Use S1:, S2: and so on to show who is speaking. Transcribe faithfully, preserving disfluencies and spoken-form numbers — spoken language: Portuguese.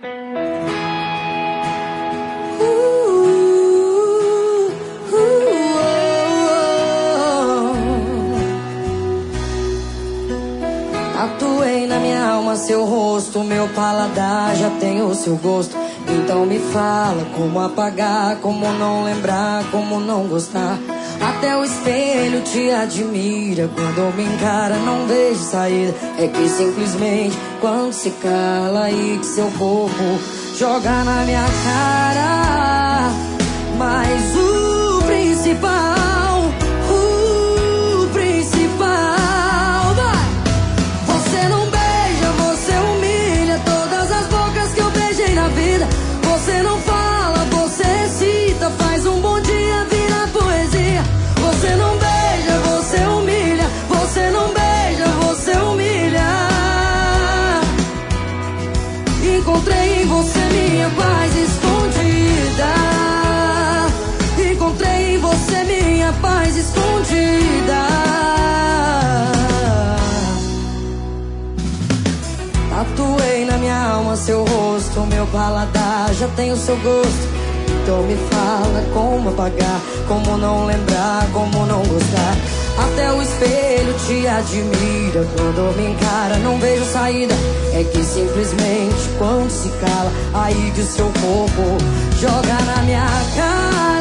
S1: Tatuei na minha alma seu rosto, meu paladar já tem o seu gosto. Então me fala como apagar, como não lembrar, como não gostar. Até o espelho te admira, quando me encara não vejo saída. É que simplesmente quando se cala aí que seu corpo joga na minha cara. Mas o principal, o principal vai. Você não beija, você humilha todas as bocas que eu beijei na vida. Você não fala, você cita, faz um bom dia virar poesia. Você não beija, você humilha. Você não beija, você humilha. Encontrei em você minha paz escondida. Encontrei em você minha paz escondida. Tatuei na minha alma seu rosto, meu paladar já tem o seu gosto. Então me fala como apagar, como não lembrar, como não gostar. Até o espelho te admira, quando me encara não vejo saída. É que simplesmente quando se cala, aí que o seu corpo joga na minha cara.